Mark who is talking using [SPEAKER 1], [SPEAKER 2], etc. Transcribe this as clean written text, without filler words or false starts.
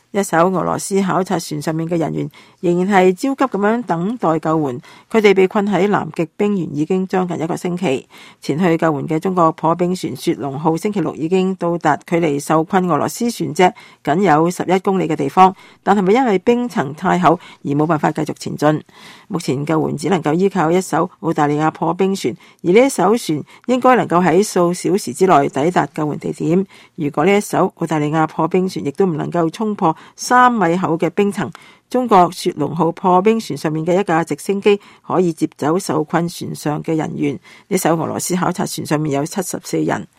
[SPEAKER 1] 一艘俄羅斯考察船上面嘅人員仍然係焦急咁樣等待救援，佢哋被困喺南極冰原已經將近1個星期。前去救援嘅中國破冰船雪龍號星期六已經到達距離受困俄羅斯船隻僅有11公里嘅地方，但係咪因為冰層太厚而冇辦法繼續前進？目前救援只能夠依靠一艘澳大利亞破冰船，而呢一艘船應該能夠喺數小時之內抵達救援地點。如果呢一艘澳大利亞破冰船亦都唔能夠衝破3米厚嘅冰層，中國雪龍號破冰船上面嘅一架直升機可以接走受困船上嘅人員。呢艘俄羅斯考察船上面有74人。